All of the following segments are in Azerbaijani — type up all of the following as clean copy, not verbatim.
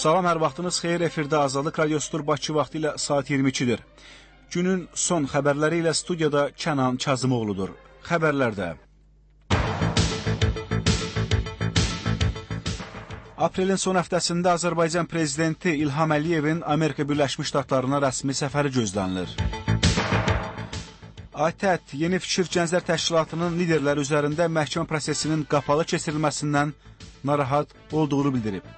Salam, hər vaxtınız xeyir, efirdə Azadlıq Radiosudur, Bakı vaxtı ilə saat 22-dir. Günün son xəbərləri ilə studiyada Kənan Kazımoğludur. Xəbərlərdə. Aprelin son həftəsində Azərbaycan Prezidenti İlham Əliyevin Amerika Birləşmiş Ştatlarına rəsmi səfəri gözlənilir. ATƏT Yeni Fikir Gənclər Təşkilatının liderləri üzərində məhkəmə prosesinin qapalı keçirilməsindən narahat olduğunu bildirib.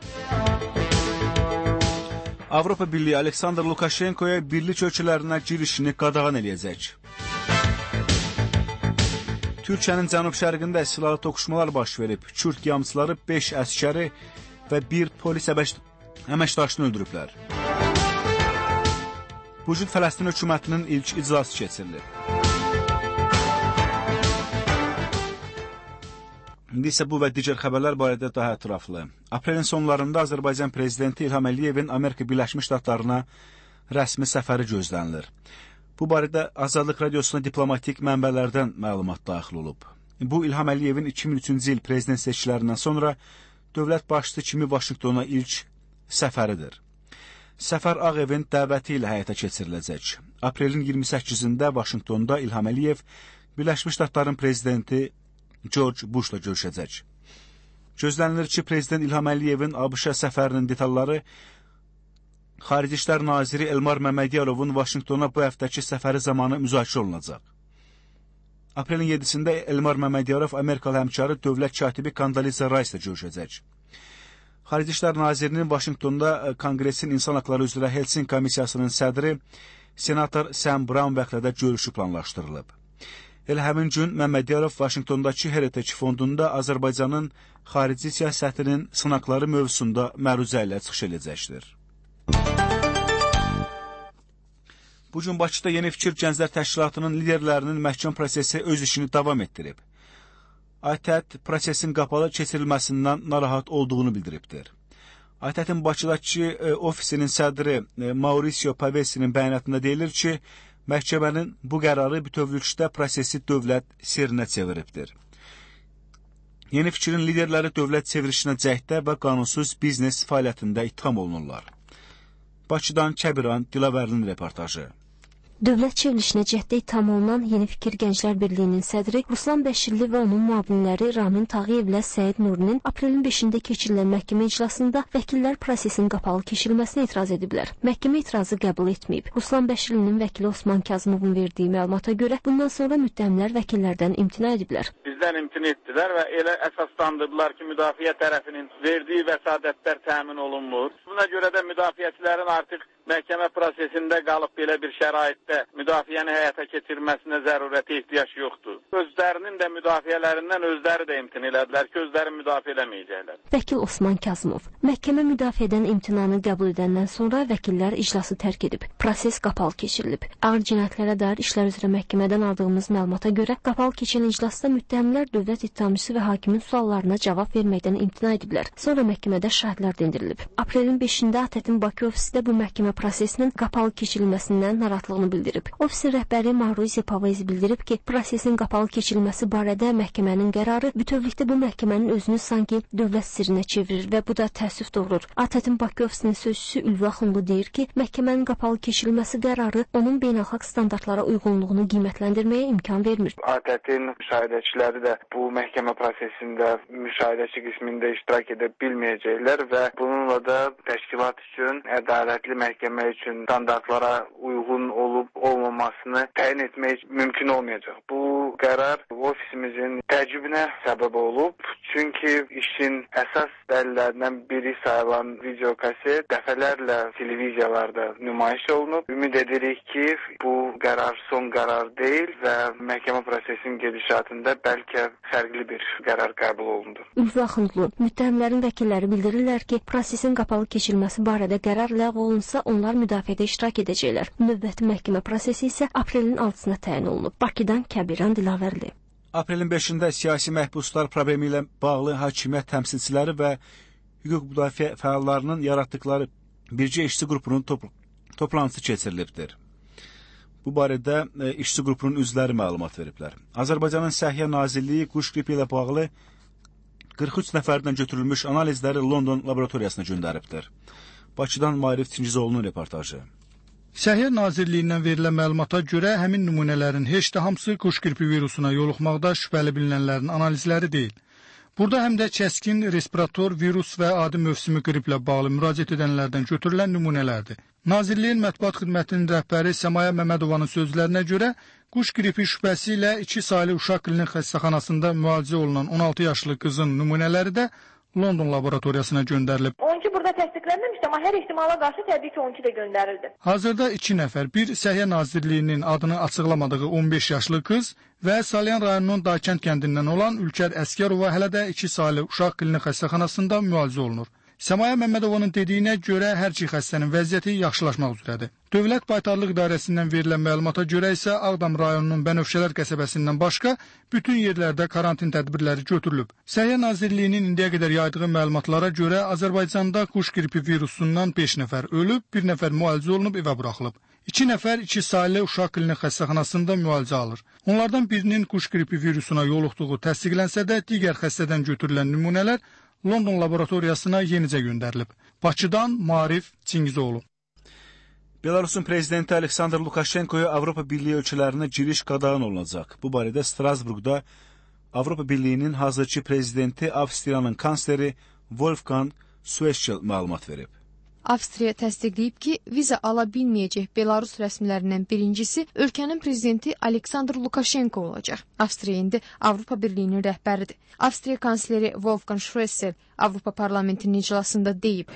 Avropa Birliyi Aleksandr Lukashenkoya birlik ölkələrinə girişini qadağan eləyəcək. Türkiyənin cənub-şərqində silahlı toqquşmalar baş verib. Kürd qiyamçıları 5 əskəri və 1 polis əməkdaşını öldürüblər. Bu gün Fələstin hökumətinin ilk iclası keçirilir. İndi isə bu və digər xəbərlər barədə daha ətraflı. Aprelin sonlarında Azərbaycan Prezidenti İlham Əliyevin Amerika Birləşmiş Ştatlarına rəsmi səfəri gözlənilir. Bu barədə Azadlıq Radiosuna diplomatik mənbələrdən məlumat daxil olub. Bu, İlham Əliyevin 2003-cü il prezident seçkilərindən sonra dövlət başçısı kimi Vaşinqtona ilk səfəridir. Səfər Ağ Evin dəvəti ilə həyata keçiriləcək. Aprelin 28-də Vaşinqtonda İlham Əliyev Birləşmiş Ştatların prezidenti George Bushla görüşəcək. Gözlənilir ki, Prezident İlham Əliyevin ABŞ səfərinin detalları Xarici İşlər Naziri Elmar Məmmədiyalovun Vaşinqtona bu həftəki səfəri zamanı müzakirə olunacaq. Aprelin 7-sində Elmar Məmmədiyalov Amerikalı həmkarı dövlət katibi Kondolisa Rice'la görüşəcək. Xarici İşlər Nazirinin Vaşinqtonda Konqresin İnsan Haqları üzrə Helsinki Komissiyasının sədri senator Sam Brown vəqtədə görüşü planlaşdırılıb. Elə həmin gün Məmmədiyalov Vaşinqtondakı Heritage fondunda Azərbaycanın xarici siyasətinin sınaqları mövzusunda məruzə ilə çıxış edəcəkdir. Bugün Bakıda Yeni Fikir Gənclər Təşkilatının liderlərinin məhkəmə prosesi öz işini davam etdirib. ATƏT prosesin qapalı keçirilməsindən narahat olduğunu bildiribdir. ATƏT-in Bakıdakı ofisinin sədri Mauricio Pavesinin bəyanatında deyilir ki, məhkəmənin bu qərarı bütövlükdə prosesi dövlət sirrinə çeviribdir. Yeni Fikirin liderləri dövlət çevirişinə cəhdə və qanunsuz biznes fəaliyyətində ittiham olunurlar. Bakıdan Kəbiran Dilavərlinin reportajı. Dövlət çevrilişinə cəhdə ittiham olunan Yeni Fikir Gənclər Birliyinin sədri Ruslan Bəşirli və onun müavinləri Ramin Tağıyevlə Səid Nurinin aprelin 5-də keçirilən məhkəmə iclasında vəkillər prosesin qapalı keçirilməsinə etiraz ediblər. Məhkəmə etirazı qəbul etməyib. Ruslan Bəşirlinin vəkili Osman Kazımovun verdiyi məlumata görə bundan sonra müttəhimlər vəkillərdən imtina ediblər. Bizdən imtina etdilər və elə əsaslandırdılar ki, müdafiə tərəfinin verdiyi vəsadətlər təmin olunmur. Buna görə də müdafiəçilərin artıq məhkəmə prosesində qalıb belə bir şəraitdə müdafiəni həyata keçirməsinə zərurəti ehtiyac yoxdur. Özlərinin də müdafiələrindən özləri də imtina elədilər ki, özləri müdafiə eləməyəcəklər. Vəkil Osman Kazımov, məhkəmə müdafiədən imtinanı qəbul edəndən sonra vəkillər iclası tərk edib. Proses qapalı keçirilib. Ağır cinayətlərə dair işlər üzrə məhkəmədən aldığımız məlumata görə qapalı keçirilən iclasda müttəhimlər dövlət ittihamçısı və hakimin suallarına cavab verməkdən imtina ediblər. Sonra məhkəmədə şahidlər dindirilib. Aprelin 5-də ATƏT-in Bakı ofisində bu məhkəmə prosesinin qapalı keçirilməsindən narahatlığını bildirib. Ofisin rəhbəri Mauricio Pavez bildirib ki, prosesin qapalı keçirilməsi barədə məhkəmənin qərarı bütövlükdə bu məhkəmənin özünü sanki dövlət sirrinə çevirir və bu da təəssüf doğurur. ATƏT-in Bakı ofisinin sözçüsü Ülvi Axunlu deyir ki, məhkəmənin qapalı keçirilməsi qərarı onun beynəlxalq standartlara uyğunluğunu qiymətləndirməyə imkan vermir. ATƏT-in müşahidəçiləri də bu məhkəmə prosesində müşahidəçi qismində iştirak edə bilməyəcəklər və bununla da təşkilat üçün ədalətli məhkəmə üçün standartlara uyğun olub-olmamasını təyin etmək mümkün olmayacaq. Bu qərar ofisimizin təəccübünə səbəb olub. Çünki işin əsas dəlillərindən biri sayılan videokaset dəfələrlə televiziyalarda nümayiş olunub. Ümid edirik ki, bu qərar son qərar deyil və məhkəmə prosesinin gedişatında bəlkə fərqli bir qərar qəbul olundu. Ülvi Axundlu, müttəhimlərin vəkilləri bildirirlər ki, prosesin qapalı keçirilməsi barədə qərar ləğv olunsa, onlar müdafiədə iştirak edəcəklər. Növbəti məhkəmə prosesi isə aprelin 6-sına təyin olunub. Bakıdan Kəbiran Dilavərli. Aprelin 5-də siyasi məhbuslar problemi ilə bağlı hakimiyyət təmsilçiləri və hüquq müdafiə fəallarının yaratdıkları bircə işçi qrupunun toplantısı keçirilibdir. Bu barədə işçi qrupunun üzvləri məlumat veriblər. Azərbaycanın Səhiyyə Nazirliyi quş qripi ilə bağlı 43 nəfərdən götürülmüş analizləri London laboratoriyasına göndəribdir. Bakıdan Maarif Çingizoğlu'nun reportajı. Səhiyyə Nazirliyindən verilən məlumata görə həmin nümunələrin heç də hamısı quş qripi virusuna yoluxmaqda şübhəli bilinənlərin analizləri deyil. Burada həm də kəskin respirator virus və adi mövsümi qriplə bağlı müraciət edənlərdən götürülən nümunələrdir. Nazirliyin mətbuat xidmətinin rəhbəri Səmaya Məmmədovanın sözlərinə görə quş qripi şübhəsi ilə 2 saylı uşaq klinik xəstəxanasında müalicə olunan 16 yaşlı qızın nümunələri də London laboratoriyasına göndərilib. 12 burada təsdiqlənməmişdi, amma hər ehtimala qarşı təbii ki 12 də göndərildi. Hazırda 2 nəfər, bir Səhiyyə Nazirliyinin adını açıqlamadığı 15 yaşlı qız və Salyan rayonunun Daykənd kəndindən olan Ülkər Əskərova hələ də 2 saylı uşaq klinik xəstəxanasında müalicə olunur. Səmaya Məmmədovanın dediyinə görə hər iki xəstənin vəziyyəti yaxşılaşmaq üzrədir. Dövlət Baytarlıq İdarəsindən verilən məlumata görə isə Ağdam rayonunun Bənövşələr qəsəbəsindən başqa bütün yerlərdə karantin tədbirləri götürülüb. Səhiyyə Nazirliyinin indiyə qədər yaydığı məlumatlara görə Azərbaycanda quş qripi virusundan 5 nəfər ölüb, 1 nəfər müalicə olunub evə buraxılıb. 2 nəfər 2 saylı uşaq klinik xəstəxanasında müalicə alır. Onlardan birinin quş qripi virusuna yoluxduğu təsdiqlənsə də digər xəstədən götürülən nümunələr London laboratoriyasına yenicə göndərilib. Bakıdan Maarif Çingizoğlu. Belarusun prezidenti Aleksandr Lukashenkoya Avropa Birliyi ölkələrinə giriş qadağan olunacaq. Bu barədə Strasburqda Avropa Birliyinin hazırki prezidenti Avstriyanın kansleri Wolfgang Schäuble məlumat verib. Avstriya təsdiqləyib ki, viza ala bilməyəcək Belarus rəsmilərindən birincisi ölkənin prezidenti Aleksandr Lukashenko olacaq. Avstriya indi Avropa Birliyinin rəhbəridir. Avstriya kansleri Wolfgang Schäuble Avropa Parlamentinin iclasında deyib.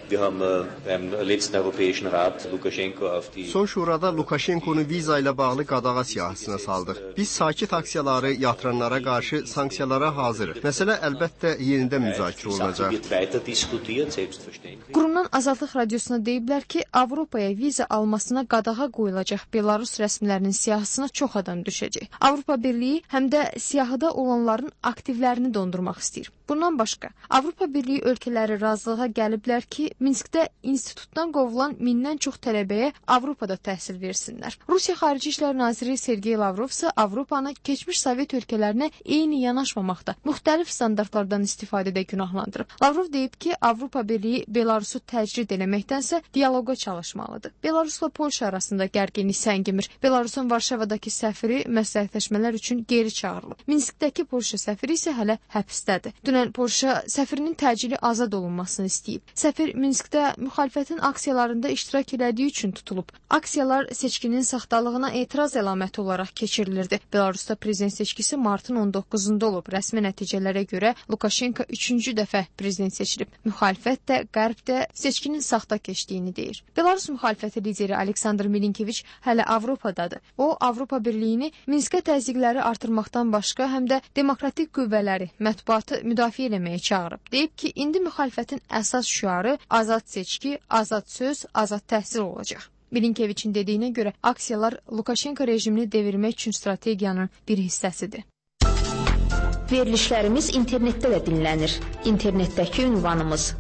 Son şurada Lukashenkonu viza ilə bağlı qadağa siyahısına saldıq. Biz sakit aksiyaları yatıranlara qarşı sanksiyalara hazırıq. Məsələ əlbəttə yenidən müzakirə olunacaq. Qurumdan Azadlıq Radiosuna deyiblər ki, Avropaya viza almasına qadağa qoyulacaq Belarus rəsmilərinin siyahısına çox adam düşəcək. Avropa Birliyi həm də siyahıda olanların aktivlərini dondurmaq istəyir. Bundan başqa, Avropa Birliyi ölkələri razılığa gəliblər ki, Minskdə institutdan qovulan 1000-dən çox tələbəyə Avropada təhsil versinlər. Rusiya Xarici İşlər Naziri Sergey Lavrov isə Avropanı keçmiş Sovet ölkələrinə eyni yanaşmamaqda, müxtəlif standartlardan istifadədə günahlandırıb. Lavrov deyib ki, Avropa Birliyi Belarusu təcrid eləməkdənsə dialoqa çalışmalıdır. Belarusla Polşa arasında gərginlik səngimir. Belarusun Varşavadakı səfiri məsləhətləşmələr üçün geri çağırılıb. Minskdəki Polşa səfiri isə hələ həbsdədir. Dünən Polşa səfirinin təcili azad olunmasını istəyib. Səfir Minskdə müxalifətin aksiyalarında iştirak elədiyi üçün tutulub. Aksiyalar seçkinin saxtalığına etiraz əlaməti olaraq keçirilirdi. Belarusda prezident seçkisi martın 19-unda olub. Rəsmi nəticələrə görə Lukashenko 3-cü dəfə prezident seçilib. Müxalifət də Qərb də seçkinin saxta keçdiyini deyir. Belarus müxalifəti lideri Aleksandr Milinkeviç hələ Avropadadır. O, Avropa Birliyini Minskə təzyiqləri artırmaqdan başqa həm də demokratik qüvvələri, mətbuatı müdafiə eləməyə çağırıb. Deyib ki, indi müxalifətin əsas şüarı azad seçki, azad söz, azad təhsil olacaq. Milinkeviçin dediyinə görə aksiyalar Lukashenko rejimini devirmək üçün strategiyanın bir hissəsidir. Verilişlərimiz internetdə də dinlənir. İnternetdəki ünvanımız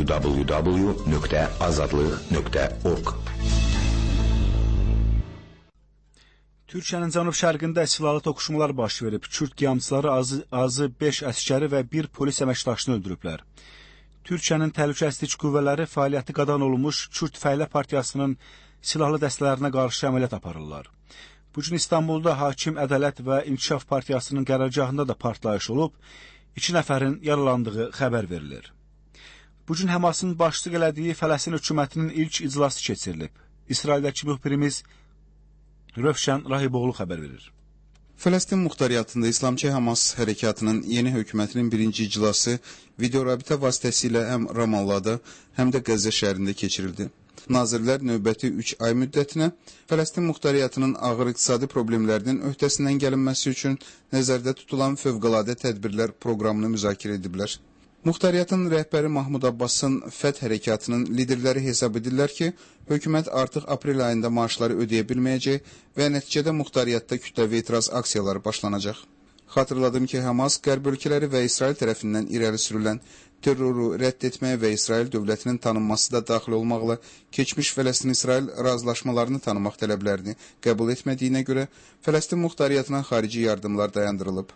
www.azadlıq.org. Türkiyənin cənub-şərqində silahlı toqquşmalar baş verib. Kürd qiyamçıları azı 5 əskəri və 1 polis əməkdaşını öldürüblər. Türkiyənin təhlükəsizlik qüvvələri fəaliyyəti qadağan olunmuş Kürd Fəhlə Partiyasının silahlı dəstələrinə qarşı əməliyyat aparırlar. Bugün İstanbulda Hakim Ədalət və İnkişaf Partiyasının qərargahında da partlayış olub, 2 nəfərin yaralandığı xəbər verilir. Bugün Həmasın başçılıq elədiyi Fələstin hökumətinin ilk iclası keçirilib. İsraildəki müxbirimiz Rövşən Rahiboğlu xəbər verir. Fələstin muxtariyyatında İslamçı Həmas hərəkatının yeni hökumətinin birinci iclası videorabitə vasitəsilə həm Ramallada, həm də Qəzza şəhərində keçirildi. Nazirlər növbəti 3 ay müddətinə Fələstin muxtariyyatının ağır iqtisadi problemlərinin öhdəsindən gəlinməsi üçün nəzərdə tutulan fövqəladə tədbirlər proqramını müzakirə ediblər. Muxtariyyatın rəhbəri Mahmud Abbasın Fəth hərəkatının liderləri hesab edirlər ki, hökumət artıq aprel ayında maaşları ödəyə bilməyəcək və nəticədə muxtariyyatda kütləvi etiraz aksiyaları başlanacaq. Xatırladım ki, Həmas qərb ölkələri və İsrail tərəfindən irəli sürülən terroru rədd etməyə və İsrail dövlətinin tanınması da daxil olmaqla keçmiş Fələstin-İsrail razılaşmalarını tanımaq tələblərini qəbul etmədiyinə görə Fələstin muxtariyyatına xarici yardımlar dayandırılıb.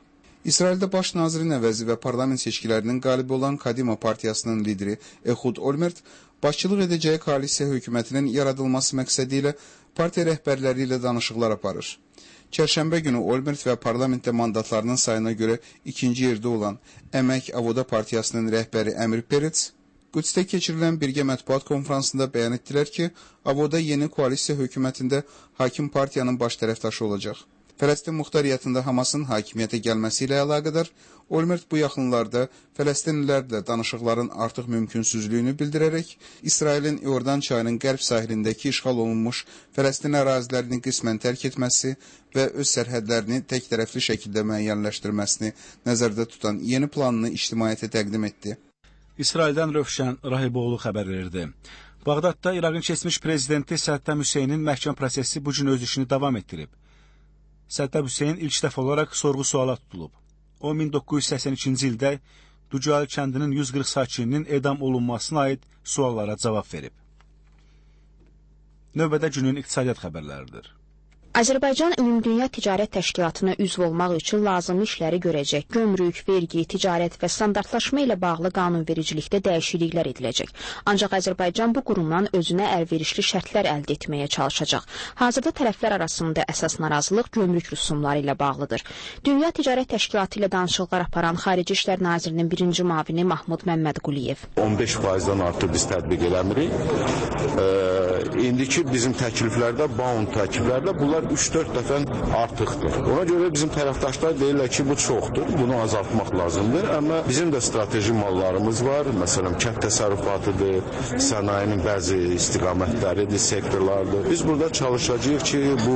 İsraildə baş nazirin əvəzi və parlament seçkilərinin qalibi olan Kadima partiyasının lideri Ehud Olmert başçılıq edəcəyi koalisiya hökumətinin yaradılması məqsədi ilə partiya rəhbərləri ilə danışıqlar aparır. Çərşənbə günü Olmert və parlamentdə mandatlarının sayına görə ikinci yerdə olan Əmək Avoda partiyasının rəhbəri Əmir Peretz, Qüdsdə keçirilən birgə mətbuat konferansında bəyan etdilər ki, Avoda yeni koalisiya hökumətində hakim partiyanın baş tərəfdaşı olacaq. Fələstin muxtariyyətində Hamasın hakimiyyətə gəlməsi ilə əlaqədar Olmert bu yaxınlarda Fələstinlilərlə danışıqların artıq mümkünsüzlüyünü bildirərək, İsrailin İordan çayının qərb sahilindəki işğal olunmuş Fələstin ərazilərini qismən tərk etməsi və öz sərhədlərini tək tərəfli şəkildə müəyyənləşdirməsini nəzərdə tutan yeni planını ictimaiyyətə təqdim etdi. İsraildən Rövşən Rahiboğlu xəbər verdi. Bağdadda İraqın keçmiş prezidenti Səddam Hüseynin məhkəmə prosesi bu gün öz işini davam etdirib. Səddam Hüseyn ilk dəfə olaraq sorğu-suala tutulub. O, 1982-ci ildə Ducal kəndinin 140 sakininin edam olunmasına aid suallara cavab verib. Növbədə günün iqtisadiyyat xəbərləridir. Azərbaycan Ümumdünya Ticarət Təşkilatına üzv olmaq üçün lazımi işləri görəcək. Gömrük, vergi, ticarət və standartlaşma ilə bağlı qanunvericilikdə dəyişikliklər ediləcək. Ancaq Azərbaycan bu qurumdan özünə əlverişli şərtlər əldə etməyə çalışacaq. Hazırda tərəflər arasında əsas narazılıq gömrük rüsumları ilə bağlıdır. Dünya Ticarət Təşkilatı ilə danışıqlar aparan Xarici İşlər Nazirinin birinci müavini Mahmud Məmmədquliyev. 15%-dən artıq biz tətbiq eləmirik. İndiki bizim təkliflərdə, bound təkliflərdə bunlar 3-4 dəfə artıqdır. Ona görə bizim tərəfdaşlar deyirlər ki, bu çoxdur, bunu azaltmaq lazımdır. Amma bizim də strateji mallarımız var. Məsələn, kənd təsərrüfatıdır, sənayenin bəzi istiqamətləridir, sektorlardır. Biz burada çalışacağıq ki, bu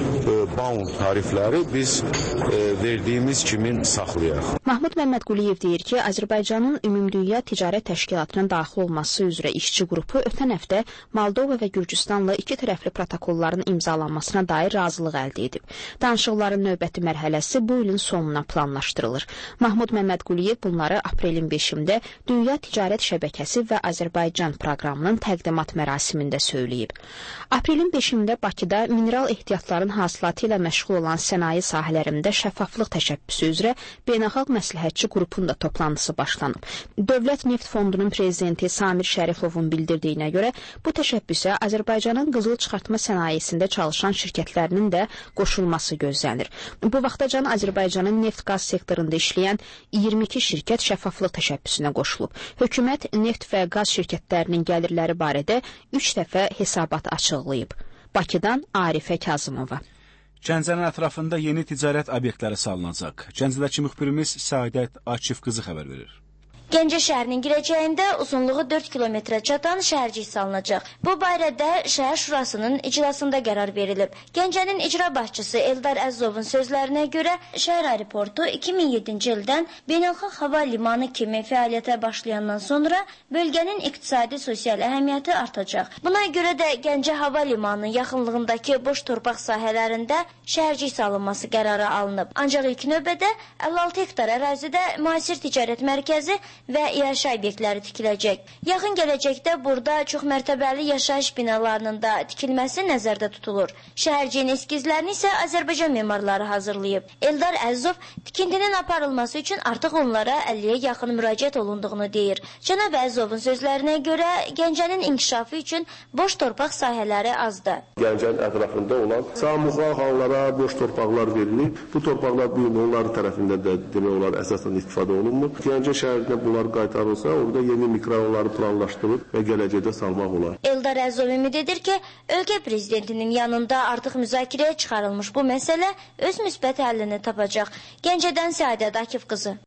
bound tarifləri biz verdiyimiz kimi saxlayaq. Mahmud Məmmədquliyev deyir ki, Azərbaycanın Ümumdünya Ticarət Təşkilatına daxil olması üzrə işçi qrupu ötən həftə Moldova və Gürcüstanla iki tərəfli protokolların imzalanmasına dair razılıq əldə edib. Danışıqların növbəti mərhələsi bu ilin sonuna planlaşdırılır. Mahmud Məmmədquliyev bunları aprelin 5-də Dünya Ticarət Şəbəkəsi və Azərbaycan proqramının təqdimat mərasimində söyləyib. Aprelin 5-də Bakıda mineral ehtiyatların hasilatı ilə məşğul olan sənaye sahələrində şəffaflıq təşəbbüsü üzrə beynəlxalq məsləhətçi qrupun da toplantısı başlanıb. Dövlət Neft Fondunun prezidenti Samir Şərifovun bildirdiyinə görə bu təşəbbüsə Azərbaycanın qızıl çıxartma sənayesində çalışan şirkətlərinin də qoşulması gözlənir. Bu vaxtacan Azərbaycanın neft-qaz sektorunda işləyən 22 şirkət şəffaflıq təşəbbüsünə qoşulub. Hökumət neft və qaz şirkətlərinin gəlirləri barədə 3 dəfə hesabat açıqlayıb. Bakıdan Arifə Kazımova. Gəncənin ətrafında yeni ticarət obyektləri salınacaq. Gəncədəki müxbirimiz Səadət Akif qızı xəbər verir. Gəncə şəhərinin girəcəyində uzunluğu 4 kilometrə çatan şəhərcik salınacaq. Bu barədə şəhər şurasının iclasında qərar verilib. Gəncənin icra başçısı Eldar Əzzovun sözlərinə görə şəhər aeroportu 2007-ci ildən beynəlxalq hava limanı kimi fəaliyyətə başlayandan sonra bölgənin iqtisadi sosial əhəmiyyəti artacaq. Buna görə də Gəncə hava limanının yaxınlığındakı boş torpaq sahələrində şəhərcik salınması qərarı alınıb. Ancaq ilk növbədə 56 hektar ərazidə müasir ticarət mərkəzi və yaşayış obyektləri tikiləcək. Yaxın gələcəkdə burada çoxmərtəbəli yaşayış binalarının da tikilməsi nəzərdə tutulur. Şəhərciyin eskizlərini isə Azərbaycan memarları hazırlayıb. Eldar Əzzov tikintinin aparılması üçün artıq onlara 50-yə yaxın müraciət olunduğunu deyir. Cənab Əzzovun sözlərinə görə Gəncənin inkişafı üçün boş torpaq sahələri azdır. Gəncənin ətrafında olan sağmuxal hallara boş torpaqlar verilir. Bu torpaqlar bu gün onların tərəfindən də demək olar əsasən istifadə olunmur. Gəncə şəhərində bunlar qaytarılsa, orada yeni mikrorayonları planlaşdırıb və gələcəkdə salmaq olar. Eldar Əzzov ümid edir ki, ölkə prezidentinin yanında artıq müzakirəyə çıxarılmış bu məsələ öz müsbət həllini tapacaq. Gəncədən Səadət Akif qızı.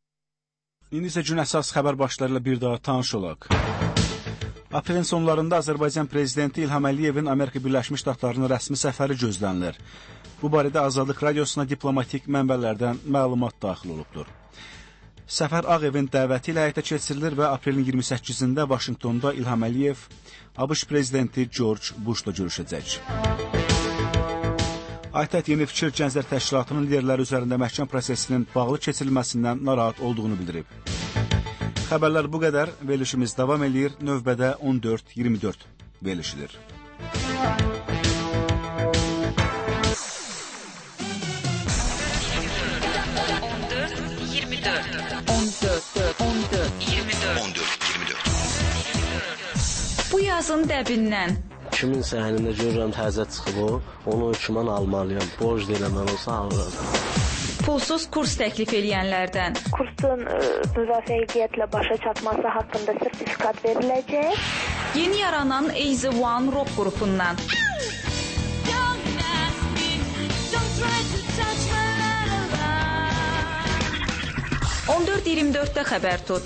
İndi isə gün əsas xəbər başlarıyla bir daha tanış olaq. Aprelin sonlarında Azərbaycan prezidenti İlham Əliyevin Amerika Birləşmiş Ştatlarına rəsmi səfəri gözlənilir. Bu barədə Azadlıq Radiosuna diplomatik mənbələrdən məlumat daxil olubdur. Səfər Ağ Evin dəvəti ilə həyata keçirilir və aprelin 28-də Vaşinqtonda İlham Əliyev ABŞ prezidenti George Bushla görüşəcək. ATƏT Yeni Fikir Gənclər Təşkilatının liderləri üzərində məhkəmə prosesinin bağlı keçirilməsindən narahat olduğunu bildirib. Xəbərlər bu qədər. Verilişimiz davam edir. Növbədə 14-24 verilişidir. Bu yazın dəbindən. Kimin səhnində görürəm təzə çıxıb o, onu hökmən almalıyam. Borc eləməli olsa alıram. Pulsuz kurs təklif eləyənlərdən. Kursun müvəffəqiyyətlə başa çatması haqqında sertifikat veriləcək. Yeni yaranan Easy One rock qrupundan. 14-24-də xəbər tut.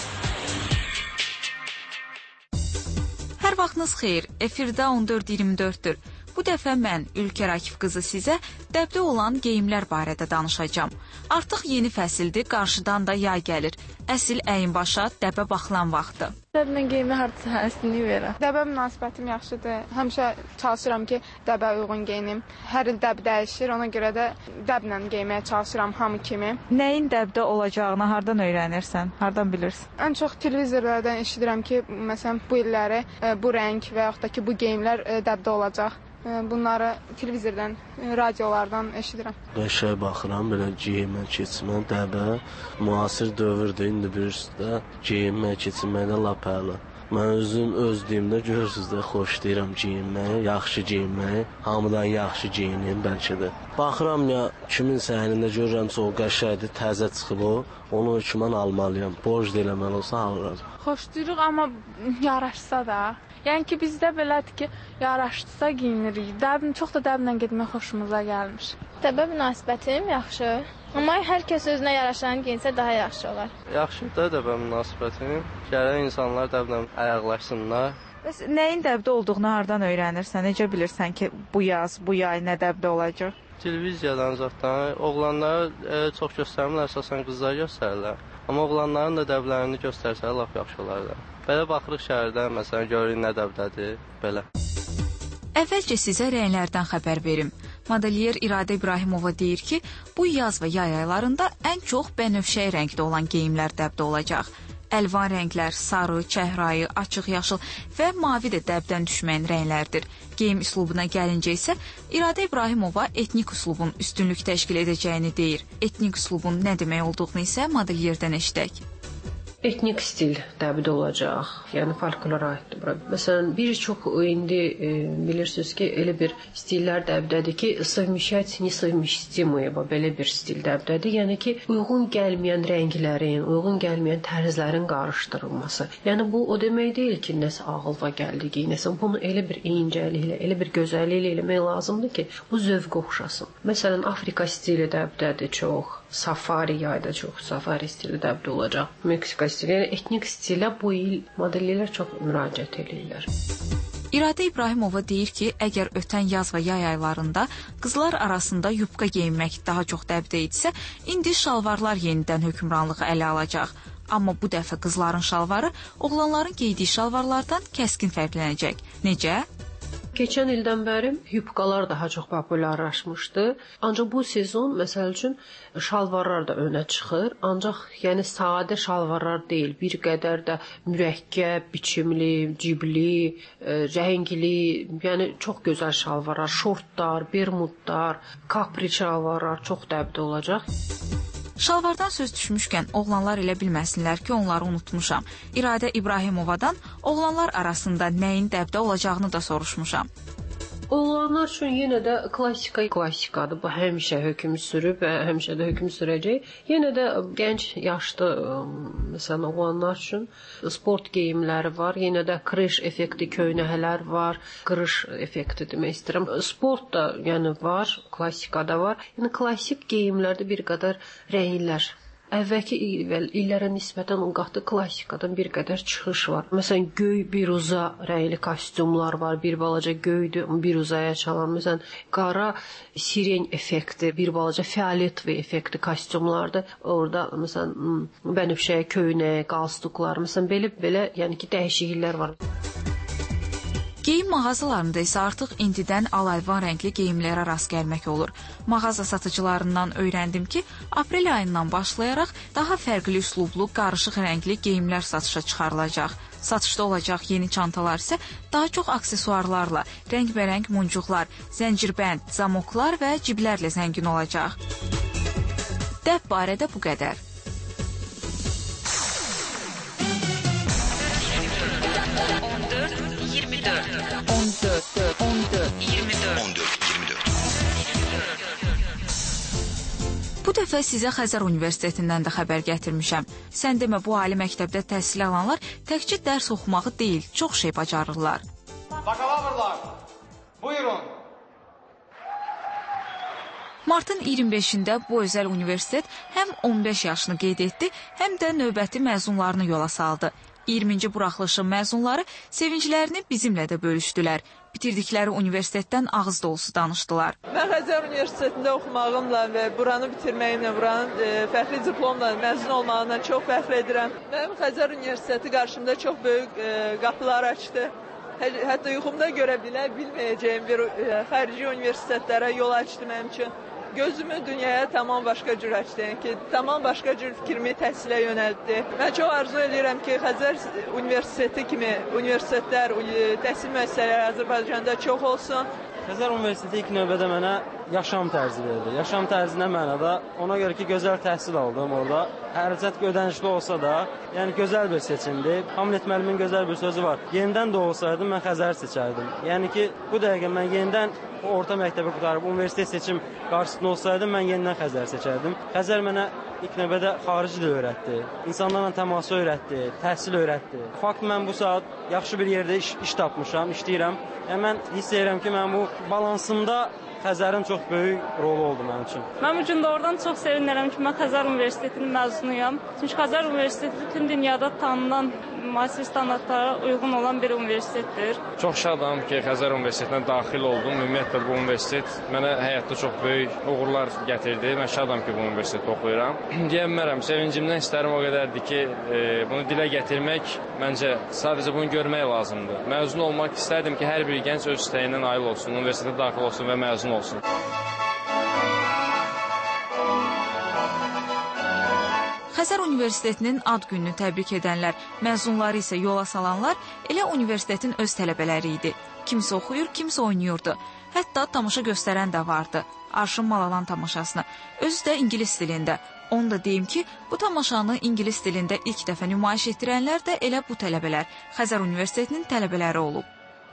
Hər vaxtınız xeyir, efirdə 14-24-dür. Bu dəfə mən, Ülkər Akif qızı sizə dəbdə olan geyimlər barədə danışacağam. Artıq yeni fəsildir, qarşıdan da yay gəlir. Əsil əyinbaşa dəbə baxılan vaxtı. Dəblə geyimi hardasa həssinlik verir. Dəbə münasibətim yaxşıdır. Həmişə çalışıram ki, dəbə uyğun geyinim. Hər il dəb dəyişir, ona görə də dəblə geyməyə çalışıram hamı kimi. Nəyin dəbdə olacağını hardan öyrənirsən, hardan bilirsən? Ən çox televizorlardan eşidirəm ki, məsələn, bu illəri bu rəng və yaxud da ki, bu geyimlər dəbdə olacaq. Bunları televizordan, radiolardan eşidirəm. Qəşəng baxıram, belə geyinmə, keçmə, dəbə, müasir dövrdür, indi bilirsiniz də, geyinmə, keçinməkdə lap əla. Mən özüm öz deyimdə görürsünüz də, xoşlayıram geyinməyi, yaxşı geyinməyi, hamıdan yaxşı geyinim bəlkə də. Baxıram ya, kimin səhnində görürəmsə o qəşəngdir, təzə çıxıb o, onu hökmən almalıyam, borc eləməli olsa alıram. Xoşlayırıq, amma yaraşsa da. Yəni ki, bizdə belədir ki, yaraşdısa giyinirik. Çox da dəblə getmək xoşumuza gəlmiş. Dəbə münasibətim yaxşı. Amma hər kəs özünə yaraşanı giyinsə daha yaxşı olar. Yaxşıdır dəbə münasibətim. Gələn insanlar dəblə ayaqlaşsınlar. Bəs nəyin dəbdə olduğunu hardan öyrənirsən? Necə bilirsən ki, bu yaz, bu yay nə dəbdə olacaq? Televiziyadan zaten. Oğlanları çox göstərmirlər, əsasən qızlar göstərirlər. Amma oğlanların da dəblərini göstərsələr lap yaxşı olarlar. Belə baxırıq şəhərdə, məsələn, görürük nə dəbdədir, belə. Əvvəlcə sizə rənglərdən xəbər verim. Modelyer İradə İbrahimova deyir ki, bu yaz və yay aylarında ən çox bənövşəyi rəngdə olan geyimlər dəbdə olacaq. Əlvan rənglər, sarı, çəhrayı, açıq yaşıl və mavi də dəbdən düşməyən rənglərdir. Geyim üslubuna gəlincə isə İradə İbrahimova etnik üslubun üstünlük təşkil edəcəyini deyir. Etnik üslubun nə demək olduğunu isə modelyerdən eşidək. Etnik stil dəbdə olacaq, yəni folklora aiddir bura. Məsələn, bir çox indi bilirsiniz ki, elə bir stillər dəbdədir ki, совмещать несовместимые, belə bir stil dəbdədir. Yəni ki, uyğun gəlməyən rənglərin, uyğun gəlməyən tərzlərin qarışdırılması. Yəni bu o demək deyil ki, nəsə ağılva gəldi geyinəsən. Bunu elə bir incəliklə, elə bir gözəlliklə eləmək lazımdır ki, bu zövq oxşasın. Məsələn, Afrika stili dəbdədir çox. Safari yayda çox, safari stili dəbdə olacaq. Meksika stili, yəni etnik stilə bu il modellər çox müraciət edirlər. İradə İbrahimova deyir ki, əgər ötən yaz və yay aylarında qızlar arasında yubka geyinmək daha çox dəbdə etsə, indi şalvarlar yenidən hökmranlığı ələ alacaq. Amma bu dəfə qızların şalvarı oğlanların geydiyi şalvarlardan kəskin fərqlənəcək. Necə? Keçən ildən bəri yubkalar daha çox populyarlaşmışdı. Ancaq bu sezon, məsəl üçün, şalvarlar da önə çıxır. Ancaq yəni sadə şalvarlar deyil, bir qədər də mürəkkəb, biçimli, cibli, rəngli, yəni çox gözəl şalvarlar, şortlar, bermudlar, kapri şalvarlar çox dəbdə olacaq. Şalvardan söz düşmüşkən oğlanlar elə bilməsinlər ki, onları unutmuşam. İradə İbrahimovadan oğlanlar arasında nəyin dəbdə olacağını da soruşmuşam. Oğlanlar üçün yenə də klassikadır. Bu həmişə hökm sürüb və həmişə də hökm sürəcək. Yenə də gənc yaşlı məsələn oğlanlar üçün sport geyimləri var. Yenə də krış effekti köynəklər var. Qırış effekti demək istəyirəm. Sport da yəni var, klassikada var. Yəni klassik geyimlərdə bir qədər rənglər. Əvvəlki illərə nisbətən o qatı klassikadan bir qədər çıxış var. Məsələn, göy biruza rəngli kostyumlar var, bir balaca göydür, bir uzaya çalan. Məsələn, qara siren effekti, bir balaca fioletvi effekti kostyumlardır. Orada məsələn, bənövşəyə köynək, qalstuklar, məsələn, belə yəni ki, dəyişikliklər var. Geyim mağazalarında isə artıq indidən alayvan rəngli geyimlərə rast gəlmək olur. Mağaza satıcılarından öyrəndim ki, aprel ayından başlayaraq daha fərqli üslublu, qarışıq rəngli geyimlər satışa çıxarılacaq. Satışda olacaq yeni çantalar isə daha çox aksesuarlarla, rəngbərəng muncuqlar, zəncirbənd, zamoklar və ciblərlə zəngin olacaq. Dəb barədə bu qədər. Bu dəfə sizə Xəzər Universitetindən də xəbər gətirmişəm. Sən demə, bu ali məktəbdə təhsil alanlar təkcə dərs oxumağı deyil, çox şey bacarırlar. Bakalavrlar, buyurun. Martın 25-də bu özəl universitet həm 15 yaşını qeyd etdi, həm də növbəti məzunlarını yola saldı. 20-ci buraxılışın məzunları sevinclərini bizimlə də bölüşdülər. Bitirdikləri universitetdən ağız dolusu danışdılar. Mən Xəzər Universitetində oxumağımla və buranı bitirməyimlə, buranın fəxri diplomla məzun olmağından çox fəxr edirəm. Mənim Xəzər Universiteti qarşımda çox böyük qapılar açdı. Hətta yuxumda görə bilməyəcəyim bir xarici universitetlərə yol açdı mənim üçün. Gözümü dünyaya tamam başqa cür açdı, yəni ki, tamam başqa cür fikrimi təhsilə yönəltdi. Mən çox arzu edirəm ki, Xəzər Universiteti kimi universitetlər, təhsil müəssisələri Azərbaycanda çox olsun. Xəzər Universiteti ilk növbədə mənə yaşam tərzi verdi. Yaşam tərzi nə mənada? Ona görə ki, gözəl təhsil aldım orada. Hərəcət ödənişli olsa da, yəni gözəl bir seçimdir. Hamlet müəllimin gözəl bir sözü var. Yenidən doğulsaydım, mən Xəzəri seçərdim. Yəni ki, bu dəqiqə mən yenidən orta məktəbi qutarıb, universitet seçim qarşısında olsaydım, mən yenidən Xəzəri seçərdim. Xəzər mənə ilk növbədə xarici dil öyrətdi, insanlarla təması öyrətdi, təhsil öyrətdi. Fakt mən bu saat yaxşı bir yerdə iş tapmışam, işləyirəm. Yəni mən hiss edirəm ki, mən bu balansımda Xəzərin çox böyük rolu oldu mənim üçün. Mən bu gün də oradan çox sevinirəm ki, mən Xəzər Universitetinin məzunuyam. Çünki Xəzər Universiteti bütün dünyada tanınan müasir standartlara uyğun olan bir universitetdir. Çox şadam ki, Xəzər Universitetinə daxil oldum. Ümumiyyətlə bu universitet mənə həyatda çox böyük uğurlar gətirdi. Mən şadam ki, bu universitetdə oxuyuram. Deyəmərəm, sevincimdən istərim o qədərdir ki, bunu dilə gətirmək, məncə sadəcə bunu görmək lazımdır. Məzun olmaq istərdim ki, hər bir gənc öz istəyindən nail olsun, universitetə daxil olsun və məzun olsun. Xəzər Universitetinin ad gününü təbrik edənlər, məzunları isə yola salanlar elə universitetin öz tələbələri idi. Kimsə oxuyur, kimsə oynayırdı. Hətta tamaşa göstərən də vardı. Arşın Malalan tamaşasını, özü də ingilis dilində. Onu da deyim ki, bu tamaşanı ingilis dilində ilk dəfə nümayiş etdirənlər də elə bu tələbələr, Xəzər Universitetinin tələbələri olub.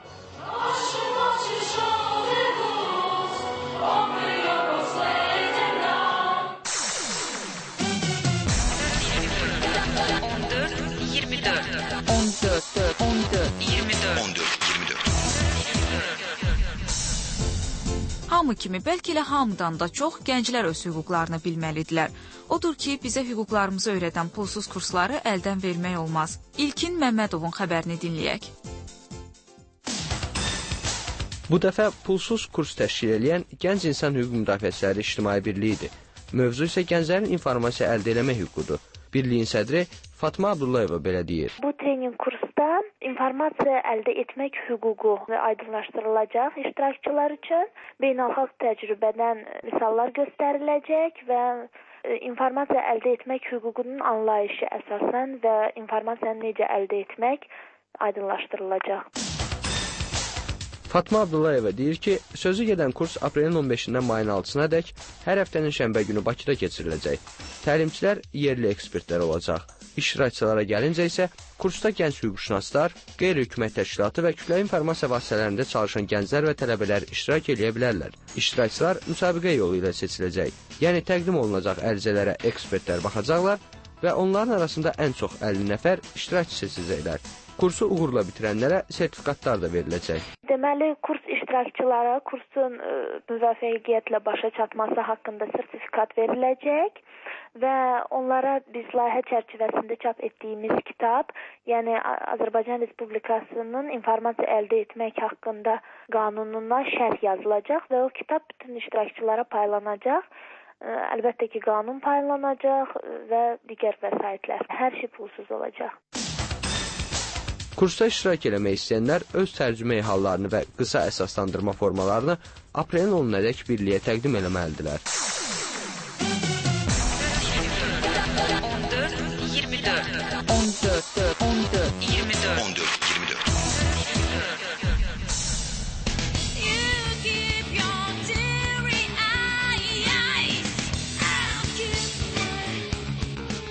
Hamı kimi, bəlkə elə hamıdan da çox gənclər öz hüquqlarını bilməlidirlər. Odur ki, bizə hüquqlarımızı öyrədən pulsuz kursları əldən vermək olmaz. İlkin Məmmədovun xəbərini dinləyək. Bu dəfə pulsuz kurs təşkil edən Gənc İnsan Hüquq Müdafiəçiləri İctimai Birliyidir. Mövzu isə gənclərin informasiya əldə eləmə hüququdur. Birliyin sədri Fatma Abdullayeva belə deyir. Bu trening kursda informasiya əldə etmək hüququ aydınlaşdırılacaq iştirakçılar üçün. Beynəlxalq təcrübədən misallar göstəriləcək və informasiya əldə etmək hüququnun anlayışı əsasən və informasiyanı necə əldə etmək aydınlaşdırılacaq. Fatma Abdullayeva deyir ki, sözü gedən kurs aprelin 15-dən mayın 6-sına dək hər həftənin şənbə günü Bakıda keçiriləcək. Təlimçilər yerli ekspertlər olacaq. İştirakçılara gəlincə isə kursda gənc hüquqşünaslar, qeyri-hökumət təşkilatı və kütləvi informasiya vasitələrində çalışan gənclər və tələbələr iştirak edə bilərlər. İştirakçılar müsabiqə yolu ilə seçiləcək. Yəni təqdim olunacaq ərizələrə ekspertlər baxacaqlar və onların arasında ən çox 50 nəfər iştirakçı seçiləcəklər. Kursu uğurla bitirənlərə sertifikatlar da veriləcək. Deməli, kurs iştirakçılara kursun müvəffəqiyyətlə başa çatması haqqında sertifikat veriləcək və onlara biz layihə çərçivəsində çap etdiyimiz kitab, yəni Azərbaycan Respublikasının informasiya əldə etmək haqqında qanununa şərh yazılacaq və o kitab bütün iştirakçılara paylanacaq. Əlbəttə ki, qanun paylanacaq və digər vəsaitlər. Hər şey pulsuz olacaq. Kursda iştirak eləmək istəyənlər öz tərcümə hallarını və qısa əsaslandırma formalarını aprelin 10-ədək birliyə təqdim eləməlidirlər. 14-24 Hə,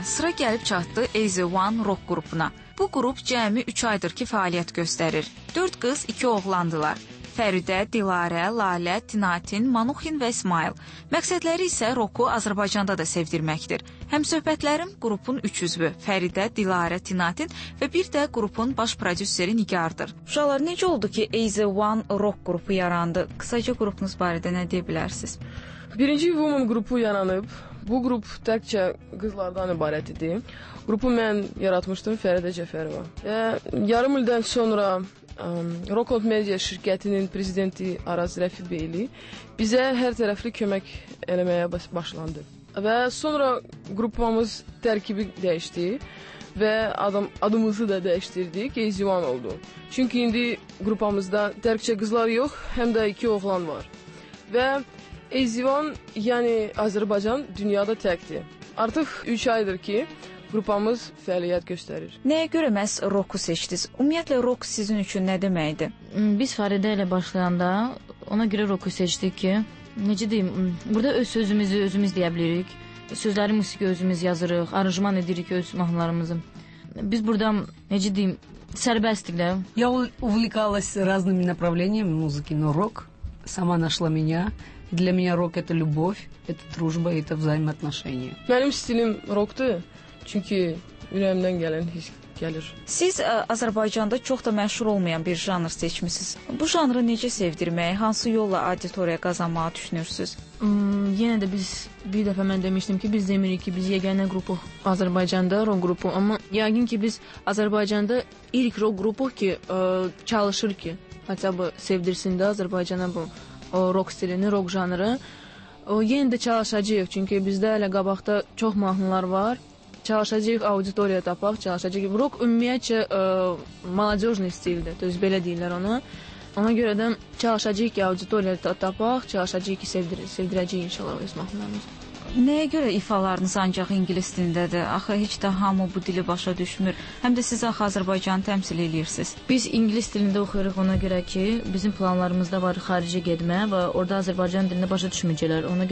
sıra gəlib çatdı Easy One rock qrupuna. Bu qrup cəmi 3 aydır ki, fəaliyyət göstərir. 4 qız, 2 oğlandılar. Fəridə, Dilarə, Lalə, Tinatin, Manuxin və İsmail. Məqsədləri isə roku Azərbaycanda da sevdirməkdir. Həmsöhbətlərim qrupun 3 üzvü Fəridə, Dilarə, Tinatin və bir də qrupun baş prodüseri Nigardır. Uşaqlar, necə oldu ki, Easy One rock qrupu yarandı? Qısaca qrupunuz barədə nə deyə bilərsiniz? Birinci Woman qrupu yaranıb. Bu qrup təkcə qızlardan ibarət idi. Qrupu mən yaratmışdım, Fəridə Cəfərova. Və yarım ildən sonra Rockland Media şirkətinin prezidenti Araz Rəfibeyli bizə hər tərəfli kömək eləməyə başlandı. Və sonra qrupumuz tərkibi dəyişdi və adımızı da dəyişdirdik, Easy One oldu. Çünki indi qrupumuzda təkcə qızlar yox, həm də 2 oğlan var. Və Easy One, yəni Azərbaycan dünyada təkdir. Artıq 3 aydır ki, qrupumuz fəaliyyət göstərir. Nəyə görə məhz roku seçdiniz? Ümumiyyətlə, rok sizin üçün nə deməkdir? Biz Fəridə ilə başlayanda ona görə roku seçdik ki, necə deyim, burada öz sözümüzü özümüz deyə bilirik. Sözləri, musiqi özümüz yazırıq, aranjman edirik öz mahnılarımızı. Biz burada, necə deyim, sərbəstdik də. Я увлекалась разными направлениями музыки, но рок сама нашла меня. Для меня рок — это любовь, это дружба, это взаимоотношения. Mənim stilim rokdur. Çünki ürəyimdən gələn his gəlir. Siz Azərbaycanda çox da məşhur olmayan bir janr seçmisiniz. Bu janrı necə sevdirməyi, hansı yolla auditoriya qazanmağı düşünürsünüz? Yenə də biz bir dəfə mən demişdim ki, biz demirik ki, biz yeganə qrupuq Azərbaycanda, rock qrupu. Amma yəqin ki, biz Azərbaycanda ilk rock qrupuq ki, çalışır ki, hətta sevdirsin də Azərbaycana bu rock stilini, rock janrı. Yenə də çalışacağıq, çünki bizdə hələ qabaqda çox mahnılar var. Çalışacağıq auditoriya tapaq, çalışacağıq. Rock ümumiyyətcə молодежный stildir, düz belə deyirlər ona. Ona görə də çalışacağıq ki, auditoriya tapaq, çalışacağıq ki, sevdirəcəyik inşallah öz mahnılarımızı. Nəyə görə ifalarınız ancaq ingilis dilindədir? Axı heç də hamı bu dili başa düşmür. Həm də siz axı Azərbaycanı təmsil edirsiniz. Biz ingilis dilində oxuyuruq ona görə ki, bizim planlarımızda var xaricə getmə və orada Azərbaycan dilində başa düşməyəcəklər. Ona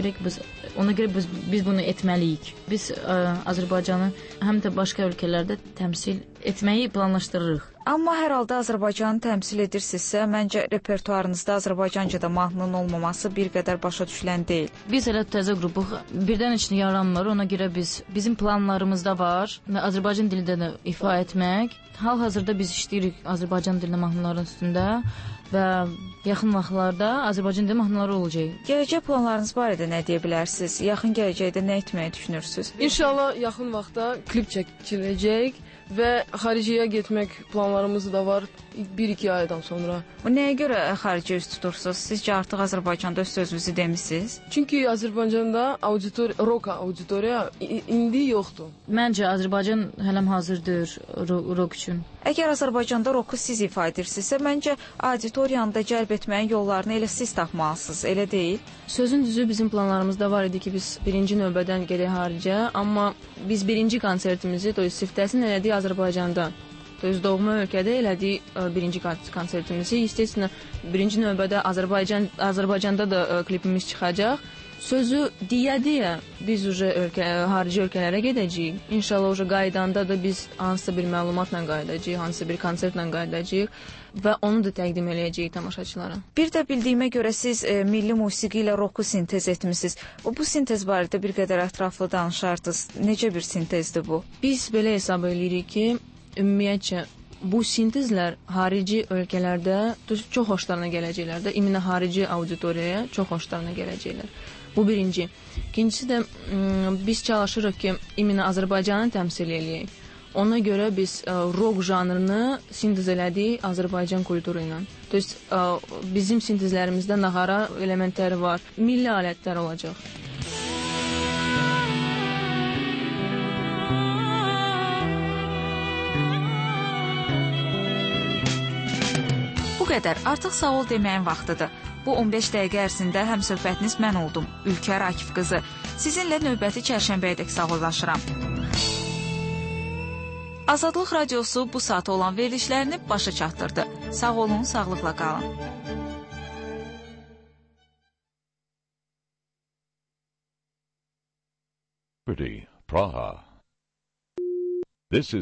görə biz bunu etməliyik. Biz Azərbaycanı həm də başqa ölkələrdə təmsil etməyi planlaşdırırıq. Amma hər halda Azərbaycanı təmsil edirsinizsə, məncə repertuarınızda Azərbaycancada mahnının olmaması bir qədər başa düşülən deyil. Biz hələ təzə qrupuq, birdən heç nə yaranmır. Ona görə bizim planlarımızda var Azərbaycan dilində də ifa etmək. Hal-hazırda biz işləyirik Azərbaycan dilində mahnıların üstündə və yaxın vaxtlarda Azərbaycan dilində mahnılar olacaq. Gələcək planlarınız barədə nə deyə bilərsiniz? Yaxın gələcəkdə nə etməyi düşünürsünüz? İnşallah yaxın vaxtda klip çəkiləcək və xaricəyə getmək planlarımız da var 1-2 aydan sonra. Nəyə görə xaricə üst tutursunuz? Sizcə artıq Azərbaycanda öz sözünüzü demisiniz? Çünki Azərbaycanda rock auditoriya indi yoxdur. Məncə Azərbaycan hələm hazırdır rock üçün. Əgər Azərbaycanda roku siz ifa edirsinizsə, məncə auditoriyanı da cəlb etməyin yollarını elə siz tapmalısınız, elə deyil? Sözün düzü bizim planlarımızda var idi ki, biz birinci növbədən gedək xaricə, amma biz birinci konsertimizi, siftəsini elədik Azərbaycanda. Doğma ölkədə elədik birinci konsertimizi. İstəsinə birinci növbədə Azərbaycanda da klipimiz çıxacaq. Sözü deyə biz xarici ölkələrə gedəcəyik. İnşallah qaydanda da biz hansısa bir məlumatla qaydacağıq, hansısa bir konsertlə qaydacağıq və onu da təqdim eləyəcəyik tamaşaçılara. Bir də bildiyimə görə siz milli musiqi ilə roku sintez etmisiniz. Bu sintez barədə bir qədər ətraflı danışardınız. Necə bir sintezdir bu? Biz belə hesab edirik ki, ümumiyyətcə bu sintezlər xarici ölkələrdə çox xoşlarına gələcəklər də, iminə xarici auditoriyaya çox xoşlarına gələcəklər. Bu birinci. İkincisi də biz çalışırıq ki, iminə Azərbaycanı təmsil eləyək. Ona görə biz rock janrını sintez elədik Azərbaycan kulturu ilə. Bizim sintezlərimizdə nağara elementləri var, milli alətlər olacaq. Bu qədər. Artıq sağ ol deməyin vaxtıdır. Bu 15 dəqiqə ərzində həmsöhbətiniz mən oldum, Ülkər Akif qızı. Sizinlə növbəti çərşənbəyədək sağollaşıram. Azadlıq Radiosu bu saata olan verilişlərini başa çatdırdı. Sağ olun, sağlıqla qalın. Praha This is